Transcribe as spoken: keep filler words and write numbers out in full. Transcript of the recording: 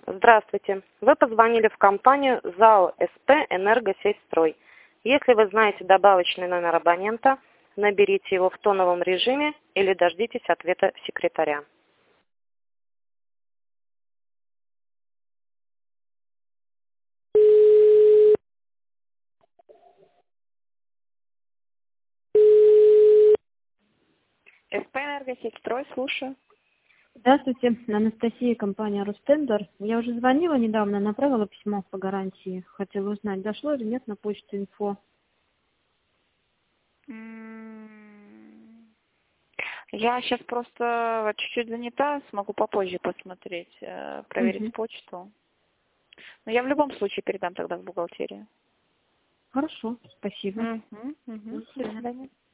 Здравствуйте. Вы позвонили в компанию ЗАО СП «Энергосетьстрой». Если вы знаете добавочный номер абонента, наберите его в тоновом режиме или дождитесь ответа секретаря. СП «Энергосетьстрой», слушаю. Здравствуйте, Анастасия, компания «Рустендер». Я уже звонила недавно, направила письмо по гарантии. Хотела узнать, дошло или нет на почту инфо. М, Я сейчас просто чуть-чуть занята, смогу попозже посмотреть, э, проверить Угу. почту. Но я в любом случае передам тогда в бухгалтерию. Хорошо, спасибо. Угу, угу. До До свидания. свидания.